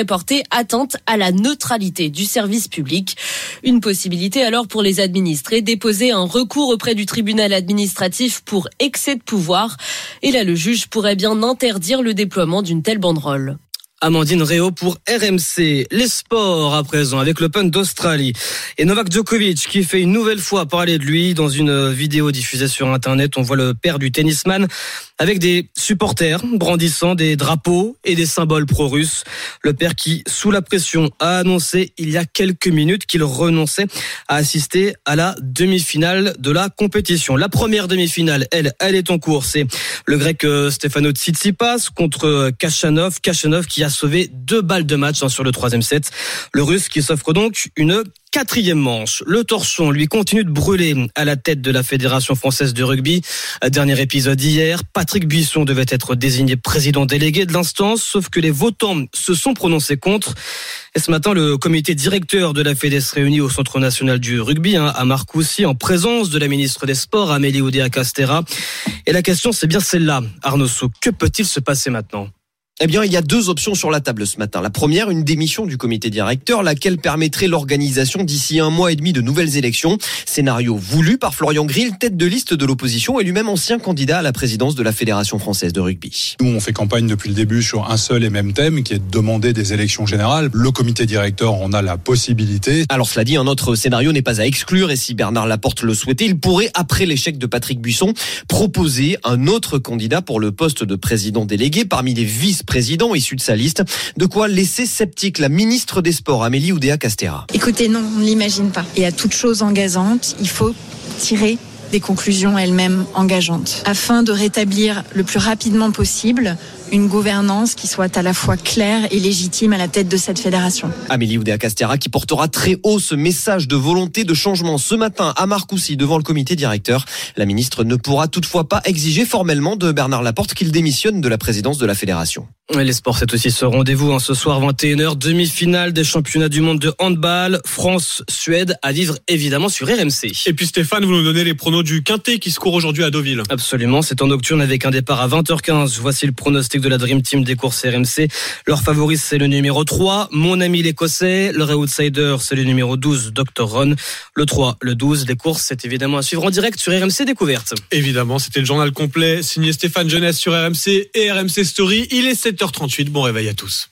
atteinte à la neutralité du service public. Une possibilité alors pour les administrés, déposer un recours auprès du tribunal administratif pour excès de pouvoir. Et là, le juge pourrait bien interdire le déploiement d'une telle banderole. Amandine Réau pour RMC. Les sports à présent avec l'Open d'Australie. Et Novak Djokovic qui fait une nouvelle fois parler de lui dans une vidéo diffusée sur Internet. On voit le père du tennisman avec des supporters brandissant des drapeaux et des symboles pro-russes. Le père qui, sous la pression, a annoncé il y a quelques minutes qu'il renonçait à assister à la demi-finale de la compétition. La première demi-finale, elle est en cours. C'est le grec Stefanos Tsitsipas contre Khachanov. Khachanov qui a sauvé 2 balles de match sur le 3e set. Le russe qui s'offre donc une 4e manche. Le torchon, lui, continue de brûler à la tête de la Fédération française de rugby. Dernier épisode hier, Patrick Buisson devait être désigné président délégué de l'instance, sauf que les votants se sont prononcés contre. Et ce matin, le comité directeur de la Fédé se réunit au Centre national du rugby, à Marcoussis, en présence de la ministre des Sports, Amélie Oudéa-Castéra. Et la question, c'est bien celle-là. Arnaud Souk, que peut-il se passer maintenant ? Eh bien, il y a 2 options sur la table ce matin. La première, une démission du comité directeur, laquelle permettrait l'organisation d'ici 1 mois et demi de nouvelles élections. Scénario voulu par Florian Grill, tête de liste de l'opposition et lui-même ancien candidat à la présidence de la Fédération française de rugby. Nous, on fait campagne depuis le début sur un seul et même thème, qui est de demander des élections générales. Le comité directeur en a la possibilité. Alors, cela dit, un autre scénario n'est pas à exclure et si Bernard Laporte le souhaitait, il pourrait, après l'échec de Patrick Buisson, proposer un autre candidat pour le poste de président délégué parmi les vice-président issu de sa liste. De quoi laisser sceptique la ministre des Sports, Amélie Oudéa-Castéra. Écoutez, non, on ne l'imagine pas. Et à toute chose engageante, il faut tirer des conclusions elles-mêmes engageantes, afin de rétablir le plus rapidement possible une gouvernance qui soit à la fois claire et légitime à la tête de cette fédération. Amélie Oudéa-Castéra qui portera très haut ce message de volonté de changement ce matin à Marcoussis devant le comité directeur. La ministre ne pourra toutefois pas exiger formellement de Bernard Laporte qu'il démissionne de la présidence de la fédération. Les sports, c'est aussi ce rendez-vous ce soir 21h, demi-finale des championnats du monde de handball, France-Suède, à vivre évidemment sur RMC. Et puis Stéphane, vous nous donnez les pronos du Quintet qui se court aujourd'hui à Deauville. Absolument, c'est en nocturne avec un départ à 20h15. Voici le pronostic de la Dream Team des courses RMC. Leur favori, c'est le numéro 3, Mon Ami l'Écossais. Leur outsider, c'est le numéro 12, Dr. Ron. Le 3, le 12, les courses, c'est évidemment à suivre en direct sur RMC Découverte. Évidemment, c'était le journal complet signé Stéphane Jeunesse sur RMC et RMC Story. Il est 7h38, bon réveil à tous.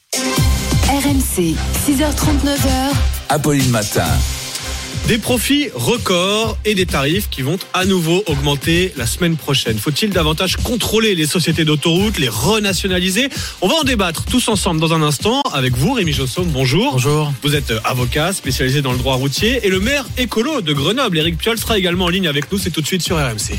RMC, 6h39. Apolline Matin. Des profits records et des tarifs qui vont à nouveau augmenter la semaine prochaine. Faut-il davantage contrôler les sociétés d'autoroutes, les renationaliser ? On va en débattre tous ensemble dans un instant avec vous, Rémi Jossaume. Bonjour. Bonjour. Vous êtes avocat spécialisé dans le droit routier et le maire écolo de Grenoble, Éric Piolle, sera également en ligne avec nous. C'est tout de suite sur RMC.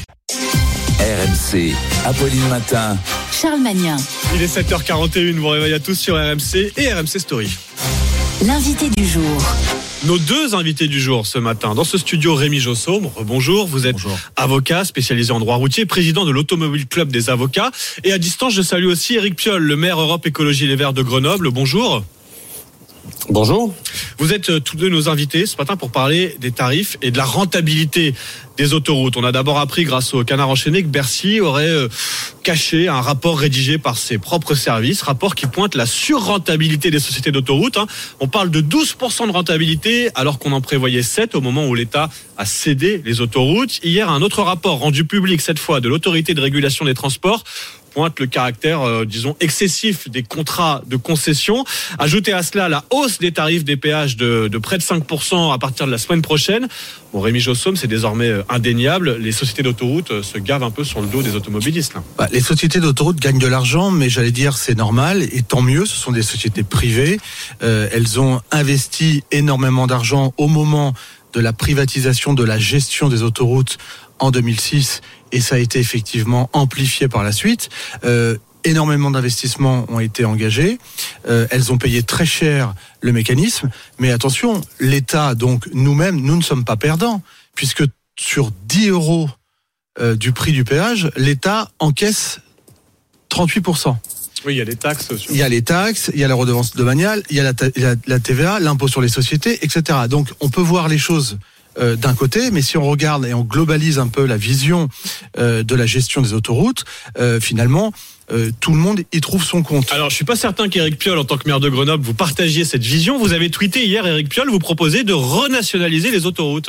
RMC, Apolline Matin. Charles Magnin. Il est 7h41, bon réveil à tous sur RMC et RMC Story. L'invité du jour. Nos 2 invités du jour ce matin. Dans ce studio, Rémi Jossaume. Bonjour, vous êtes avocat spécialisé en droit routier, président de l'Automobile Club des avocats. Et à distance, je salue aussi Éric Piolle, le maire Europe Écologie Les Verts de Grenoble. Bonjour. Bonjour. Vous êtes tous 2 nos invités ce matin pour parler des tarifs et de la rentabilité des autoroutes. On a d'abord appris grâce au Canard enchaîné que Bercy aurait caché un rapport rédigé par ses propres services, rapport qui pointe la surrentabilité des sociétés d'autoroutes. On parle de 12% de rentabilité alors qu'on en prévoyait 7 au moment où l'État a cédé les autoroutes. Hier, un autre rapport rendu public cette fois de l'Autorité de régulation des transports pointe le caractère, disons, excessif des contrats de concession. Ajoutez à cela la hausse des tarifs des péages de près de 5% à partir de la semaine prochaine. Bon, Rémi Jossaume, c'est désormais indéniable. Les sociétés d'autoroutes se gavent un peu sur le dos des automobilistes. Là. Les sociétés d'autoroutes gagnent de l'argent, mais j'allais dire c'est normal et tant mieux. Ce sont des sociétés privées. Elles ont investi énormément d'argent au moment de la privatisation de la gestion des autoroutes en 2006 et ça a été effectivement amplifié par la suite. Énormément d'investissements ont été engagés. Elles ont payé très cher le mécanisme. Mais attention, l'État, donc nous-mêmes, nous ne sommes pas perdants, puisque sur 10 € du prix du péage, l'État encaisse 38%. Oui, il y a les taxes. Il y a les taxes, il y a la redevance domaniale, il y a la TVA, l'impôt sur les sociétés, etc. Donc on peut voir les choses d'un côté, mais si on regarde et on globalise un peu la vision de la gestion des autoroutes, finalement, tout le monde y trouve son compte. Alors, je suis pas certain qu'Éric Piolle, en tant que maire de Grenoble, vous partagiez cette vision. Vous avez tweeté hier, Éric Piolle, vous proposez de renationaliser les autoroutes.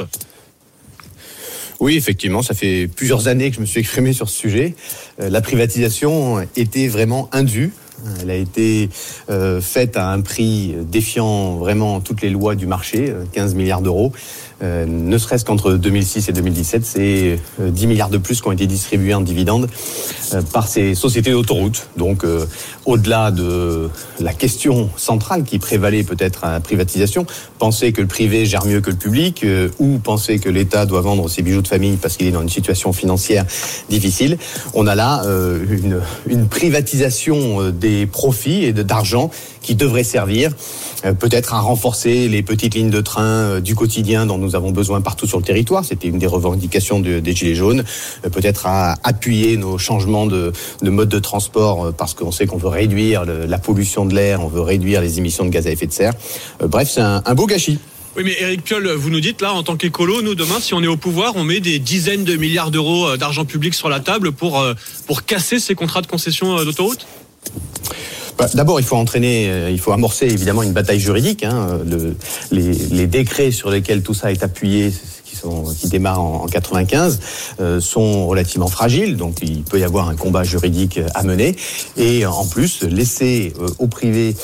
Oui, effectivement, ça fait plusieurs années que je me suis exprimé sur ce sujet. La privatisation était vraiment indue. Elle a été faite à un prix défiant vraiment toutes les lois du marché, 15 milliards d'euros. Ne serait-ce qu'entre 2006 et 2017, c'est 10 milliards de plus qui ont été distribués en dividendes par ces sociétés d'autoroutes. Donc, au-delà de la question centrale qui prévalait peut-être à la privatisation, penser que le privé gère mieux que le public ou penser que l'État doit vendre ses bijoux de famille parce qu'il est dans une situation financière difficile, on a là une privatisation des profits et d'argent qui devrait servir peut-être à renforcer les petites lignes de train du quotidien dont nous avons besoin partout sur le territoire. C'était une des revendications des Gilets jaunes. Peut-être à appuyer nos changements de mode de transport parce qu'on sait qu'on veut réduire la pollution de l'air, on veut réduire les émissions de gaz à effet de serre. Bref, c'est un beau gâchis. Oui, mais Éric Piolle, vous nous dites là, en tant qu'écolo, nous demain, si on est au pouvoir, on met des dizaines de milliards d'euros d'argent public sur la table pour casser ces contrats de concession d'autoroute ? D'abord, il faut amorcer évidemment une bataille juridique. Les décrets sur lesquels tout ça est appuyé, qui démarrent en 95, sont relativement fragiles. Donc, il peut y avoir un combat juridique à mener. Et en plus, laisser au privé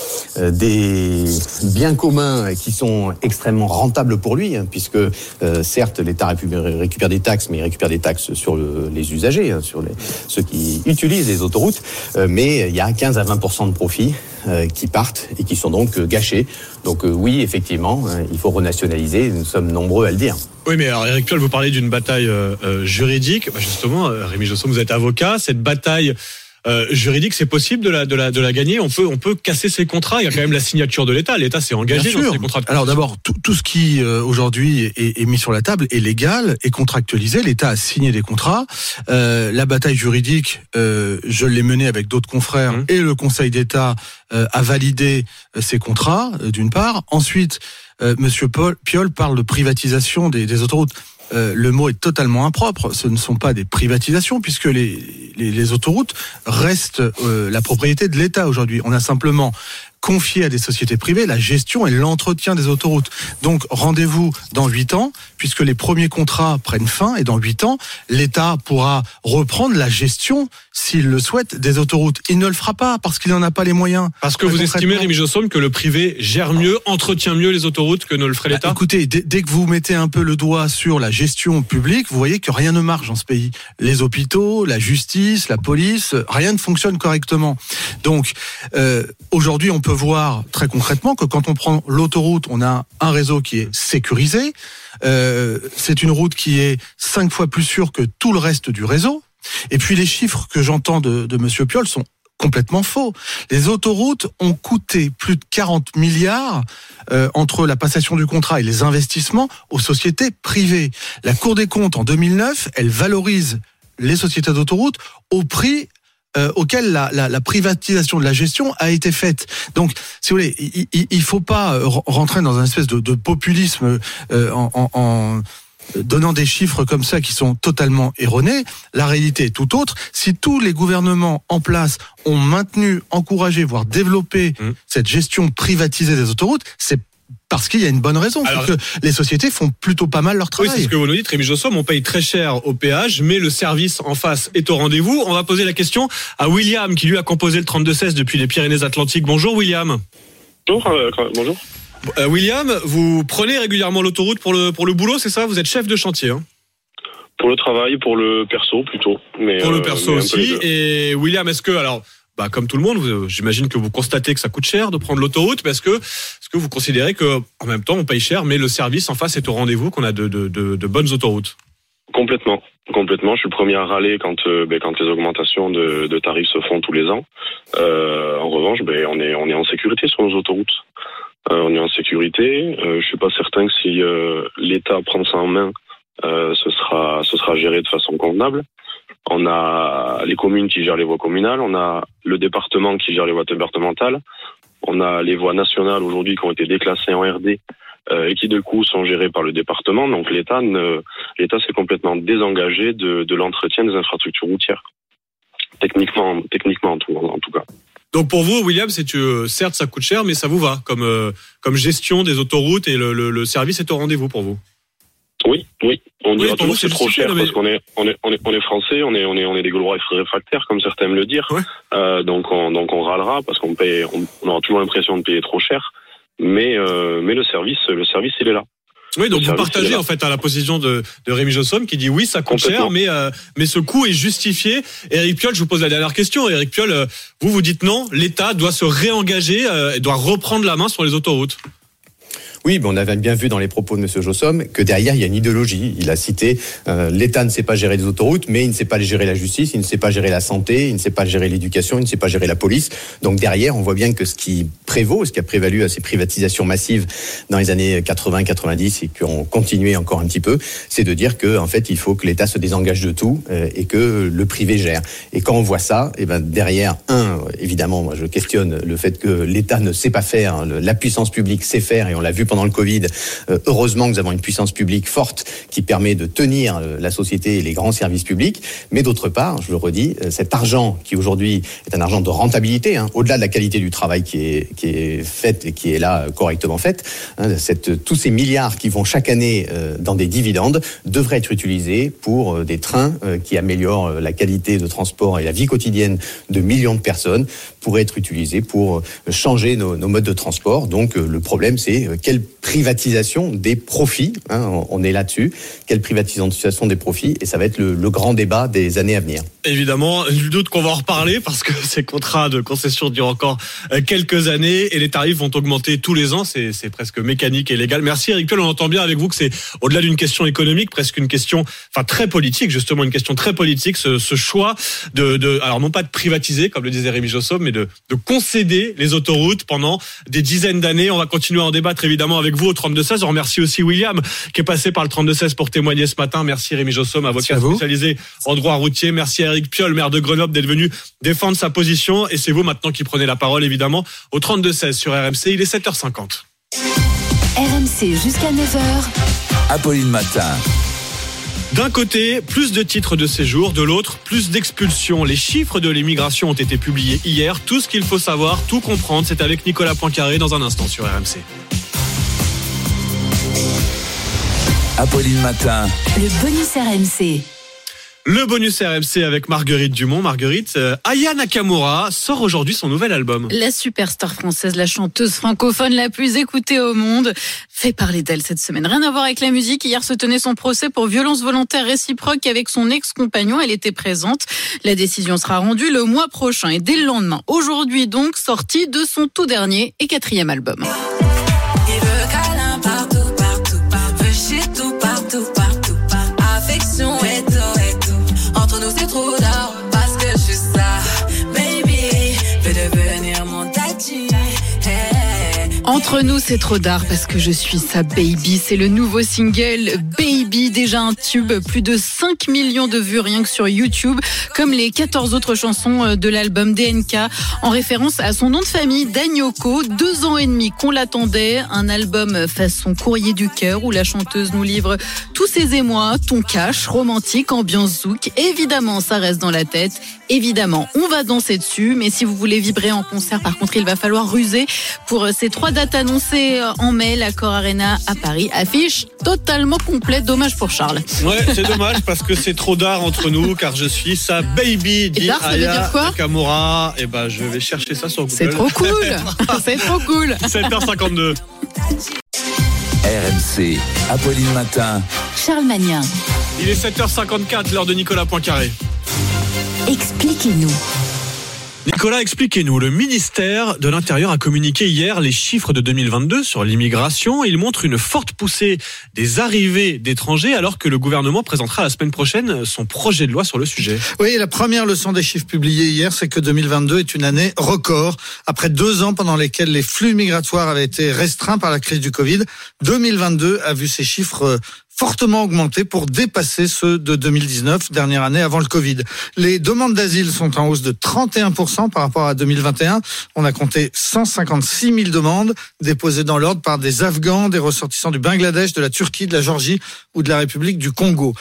des biens communs qui sont extrêmement rentables pour lui, puisque certes, l'État récupère des taxes, mais il récupère des taxes sur les usagers, sur ceux qui utilisent les autoroutes. Mais il y a 15 à 20% de profits qui partent et qui sont donc gâchés. Donc oui, effectivement, il faut renationaliser. Nous sommes nombreux à le dire. Oui, mais alors Éric Piolle, vous parlez d'une bataille juridique. Justement, Rémi Josson, vous êtes avocat. Cette bataille juridique, c'est possible de la gagner. On peut casser ces contrats. Il y a quand même la signature de l'État. L'État s'est engagé dans ces contrats. Alors d'abord, tout ce qui aujourd'hui est mis sur la table est légal, est contractualisé. L'État a signé des contrats. La bataille juridique, je l'ai menée avec d'autres confrères et le Conseil d'État a validé ces contrats, d'une part. Ensuite, Monsieur Piolle parle de privatisation des autoroutes. Le mot est totalement impropre. Ce ne sont pas des privatisations puisque les autoroutes restent la propriété de l'État aujourd'hui. On a simplement confié à des sociétés privées la gestion et l'entretien des autoroutes. Donc rendez-vous dans 8 ans, puisque les premiers contrats prennent fin, et dans 8 ans, l'État pourra reprendre la gestion, s'il le souhaite, des autoroutes. Il ne le fera pas, parce qu'il n'en a pas les moyens. Parce que vous estimez, Rémi Josson, que le privé gère mieux, entretient mieux les autoroutes que ne le ferait l'État ? Écoutez, dès que vous mettez un peu le doigt sur la gestion publique, vous voyez que rien ne marche dans ce pays. Les hôpitaux, la justice, la police, rien ne fonctionne correctement. Donc, aujourd'hui, on peut voir très concrètement que quand on prend l'autoroute, on a un réseau qui est sécurisé. C'est une route qui est 5 fois plus sûre que tout le reste du réseau. Et puis les chiffres que j'entends de Monsieur Piolle sont complètement faux. Les autoroutes ont coûté plus de 40 milliards entre la passation du contrat et les investissements aux sociétés privées. La Cour des comptes, en 2009, elle valorise les sociétés d'autoroutes au prix auquel la privatisation de la gestion a été faite. Donc, si vous voulez, il faut pas rentrer dans un espèce de populisme en donnant des chiffres comme ça qui sont totalement erronés. La réalité est tout autre. Si tous les gouvernements en place ont maintenu, encouragé, voire développé cette gestion privatisée des autoroutes, c'est parce qu'il y a une bonne raison. Alors, c'est que les sociétés font plutôt pas mal leur travail. Oui, c'est ce que vous nous dites, Rémi Josson. On paye très cher au péage, mais le service en face est au rendez-vous. On va poser la question à William, qui lui a composé le 32-16 depuis les Pyrénées-Atlantiques. Bonjour, William. Bonjour. William, vous prenez régulièrement l'autoroute pour le boulot, c'est ça ? Vous êtes chef de chantier, hein ? Pour le travail, pour le perso plutôt. Mais pour le perso aussi. Et William, est-ce que, alors, comme tout le monde, j'imagine que vous constatez que ça coûte cher de prendre l'autoroute, mais est-ce que vous considérez que, en même temps, on paye cher, mais le service en face est au rendez-vous, qu'on a de bonnes autoroutes ? Complètement. Je suis le premier à râler quand les augmentations de tarifs se font tous les ans. En revanche, on est en sécurité sur nos autoroutes. On est en sécurité. Je suis pas certain que si l'État prend ça en main, ce sera géré de façon convenable. On a les communes qui gèrent les voies communales, on a le département qui gère les voies départementales, on a les voies nationales aujourd'hui qui ont été déclassées en RD et qui de coup sont gérées par le département. Donc l'État s'est complètement désengagé de l'entretien des infrastructures routières. techniquement en tout cas. Donc pour vous, William, certes ça coûte cher, mais ça vous va comme gestion des autoroutes et le service est au rendez-vous pour vous. Oui. On dira toujours vous, c'est trop cher parce qu'on est français, on est des Gaulois réfractaires comme certains aiment le dire. Ouais. Donc on râlera parce qu'on aura toujours l'impression de payer trop cher. Mais le service il est là. Oui, donc vous partagez en fait la position de Rémi Jossom qui dit oui, ça coûte cher, mais ce coût est justifié. Éric Piolle, je vous pose la dernière question. Éric Piolle, vous dites non, l'État doit se réengager et doit reprendre la main sur les autoroutes. Oui, on avait bien vu dans les propos de M. Jossom que derrière, il y a une idéologie. Il a cité l'État ne sait pas gérer les autoroutes, mais il ne sait pas gérer la justice, il ne sait pas gérer la santé, il ne sait pas gérer l'éducation, il ne sait pas gérer la police. Donc derrière, on voit bien que ce qui prévaut, ce qui a prévalu à ces privatisations massives dans les années 80-90 et qui ont continué encore un petit peu, c'est de dire que en fait, il faut que l'État se désengage de tout et que le privé gère. Et quand on voit ça, derrière, évidemment, moi je questionne le fait que l'État ne sait pas faire, la puissance publique sait faire, et on l'a vu pendant le Covid. Heureusement que nous avons une puissance publique forte qui permet de tenir la société et les grands services publics. Mais d'autre part, je le redis, cet argent qui aujourd'hui est un argent de rentabilité, au-delà de la qualité du travail qui est fait et qui est là correctement faite, tous ces milliards qui vont chaque année dans des dividendes devraient être utilisés pour des trains qui améliorent la qualité de transport et la vie quotidienne de millions de personnes, pourraient être utilisés pour changer nos modes de transport. Donc le problème, c'est quelle privatisation des profits, on est là-dessus, quelle privatisation des profits, et ça va être le grand débat des années à venir. Évidemment, je doute qu'on va en reparler parce que ces contrats de concession durent encore quelques années et les tarifs vont augmenter tous les ans, c'est presque mécanique et légal. Merci Éric Piolle, on entend bien avec vous que c'est au-delà d'une question économique, presque une question très politique, justement une question très politique, ce choix alors non pas de privatiser comme le disait Rémi Jossom, mais de concéder les autoroutes pendant des dizaines d'années. On va continuer à en débattre évidemment avec vous au 32-16. On remercie aussi William qui est passé par le 32-16 pour témoigner ce matin. Merci Rémi Jossom, avocat spécialisé en droit routier. Merci à Éric Piolle, maire de Grenoble, d'être venu défendre sa position. Et c'est vous maintenant qui prenez la parole évidemment au 32-16 sur RMC. Il est 7h50. RMC jusqu'à 9h. Apolline Matin. D'un côté, plus de titres de séjour, de l'autre, plus d'expulsions. Les chiffres de l'immigration ont été publiés hier. Tout ce qu'il faut savoir, tout comprendre, c'est avec Nicolas Poincaré dans un instant sur RMC. Apolline Matin. Le bonus RMC. Le bonus RMC avec Marguerite Dumont. Marguerite, Aya Nakamura sort aujourd'hui son nouvel album. La superstar française, la chanteuse francophone la plus écoutée au monde, fait parler d'elle cette semaine. Rien à voir avec la musique. Hier se tenait son procès pour violence volontaire réciproque avec son ex-compagnon. Elle était présente. La décision sera rendue le mois prochain et dès le lendemain. Aujourd'hui donc, sortie de son tout dernier et 4e album. Entre nous, c'est trop d'art parce que je suis sa baby. C'est le nouveau single Baby, déjà un tube, plus de 5 millions de vues rien que sur YouTube, comme les 14 autres chansons de l'album DNK, en référence à son nom de famille, Danyoko. 2 ans et demi qu'on l'attendait, un album façon courrier du cœur où la chanteuse nous livre tous ses émois, ton cash, romantique, ambiance zouk. Évidemment, ça reste dans la tête. Évidemment, on va danser dessus, mais si vous voulez vibrer en concert, par contre, il va falloir ruser. Pour ces 3 dates annoncées en mai, l'Accor Arena à Paris, affiche totalement complète. Dommage pour Charles. Ouais, c'est dommage parce que c'est trop d'art entre nous, car je suis sa baby, dit Aya Nakamura. Et je vais chercher ça sur Google. C'est trop cool. C'est trop cool. 7h52. RMC, Apolline Matin. Charles Magnin. Il est 7h54, l'heure de Nicolas Poincaré. Expliquez-nous. Nicolas, expliquez-nous. Le ministère de l'Intérieur a communiqué hier les chiffres de 2022 sur l'immigration. Il montre une forte poussée des arrivées d'étrangers alors que le gouvernement présentera la semaine prochaine son projet de loi sur le sujet. Oui, la première leçon des chiffres publiés hier, c'est que 2022 est une année record. Après 2 ans pendant lesquels les flux migratoires avaient été restreints par la crise du Covid, 2022 a vu ces chiffres fortement augmenté pour dépasser ceux de 2019, dernière année avant le Covid. Les demandes d'asile sont en hausse de 31% par rapport à 2021. On a compté 156 000 demandes déposées dans l'ordre par des Afghans, des ressortissants du Bangladesh, de la Turquie, de la Géorgie ou de la République du Congo.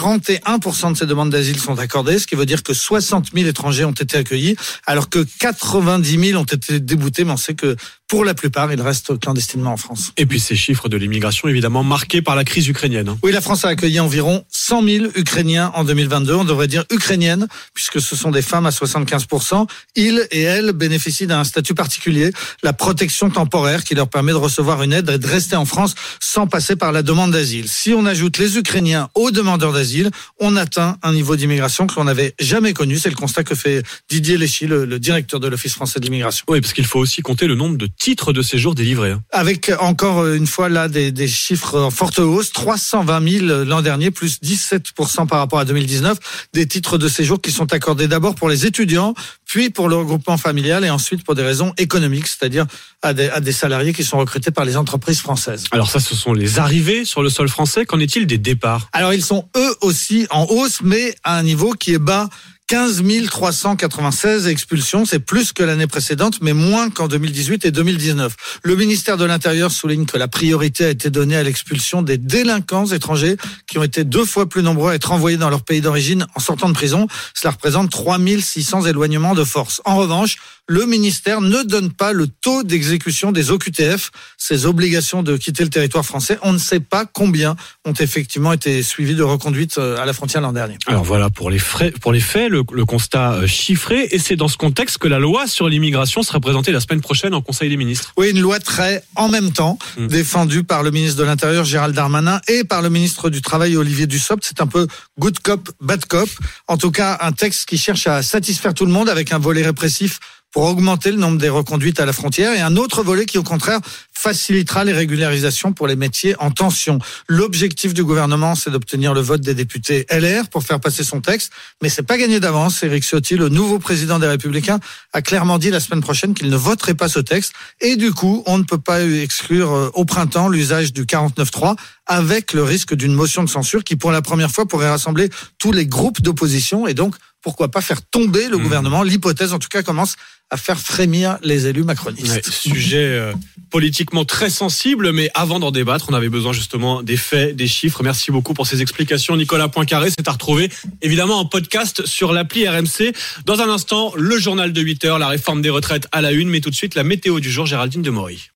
41% de ces demandes d'asile sont accordées, ce qui veut dire que 60 000 étrangers ont été accueillis, alors que 90 000 ont été déboutés, mais on sait que pour la plupart, ils restent clandestinement en France. Et puis ces chiffres de l'immigration, évidemment, marqués par la crise ukrainienne. Oui, la France a accueilli environ 100 000 Ukrainiens en 2022. On devrait dire ukrainiennes, puisque ce sont des femmes à 75%. Ils et elles bénéficient d'un statut particulier, la protection temporaire, qui leur permet de recevoir une aide et de rester en France sans passer par la demande d'asile. Si on ajoute les Ukrainiens aux demandeurs d'asile, on atteint un niveau d'immigration que l'on n'avait jamais connu. C'est le constat que fait Didier Léchy, le directeur de l'Office français de l'immigration. Oui, parce qu'il faut aussi compter le nombre de titres de séjour délivrés. Avec encore une fois là des chiffres en forte hausse, 320 000 l'an dernier, plus 17% par rapport à 2019, des titres de séjour qui sont accordés d'abord pour les étudiants, puis pour le regroupement familial et ensuite pour des raisons économiques, c'est-à-dire à des salariés qui sont recrutés par les entreprises françaises. Alors ça, ce sont les arrivées sur le sol français. Qu'en est-il des départs ? Alors ils sont eux aussi en hausse, mais à un niveau qui est bas. 15 396 expulsions, c'est plus que l'année précédente, mais moins qu'en 2018 et 2019. Le ministère de l'Intérieur souligne que la priorité a été donnée à l'expulsion des délinquants étrangers qui ont été 2 fois plus nombreux à être envoyés dans leur pays d'origine en sortant de prison. Cela représente 3 600 éloignements de force. En revanche, le ministère ne donne pas le taux d'exécution des OQTF, ces obligations de quitter le territoire français. On ne sait pas combien ont effectivement été suivies de reconduite à la frontière l'an dernier. Alors voilà, pour les faits, le constat chiffré, et c'est dans ce contexte que la loi sur l'immigration sera présentée la semaine prochaine en Conseil des ministres. Oui, une loi très en même temps, défendue par le ministre de l'Intérieur Gérald Darmanin et par le ministre du Travail Olivier Dussopt. C'est un peu good cop, bad cop. En tout cas, un texte qui cherche à satisfaire tout le monde avec un volet répressif pour augmenter le nombre des reconduites à la frontière et un autre volet qui, au contraire, facilitera les régularisations pour les métiers en tension. L'objectif du gouvernement, c'est d'obtenir le vote des députés LR pour faire passer son texte, mais c'est pas gagné d'avance. Éric Ciotti, le nouveau président des Républicains, a clairement dit la semaine prochaine qu'il ne voterait pas ce texte et du coup, on ne peut pas exclure au printemps l'usage du 49.3 avec le risque d'une motion de censure qui, pour la première fois, pourrait rassembler tous les groupes d'opposition et donc pourquoi pas faire tomber le gouvernement. L'hypothèse, en tout cas, commence à faire frémir les élus macronistes. Ouais, sujet politiquement très sensible, mais avant d'en débattre, on avait besoin justement des faits, des chiffres. Merci beaucoup pour ces explications. Nicolas Poincaré, c'est à retrouver évidemment en podcast sur l'appli RMC. Dans un instant, le journal de 8h, la réforme des retraites à la une, mais tout de suite la météo du jour, Géraldine Demory.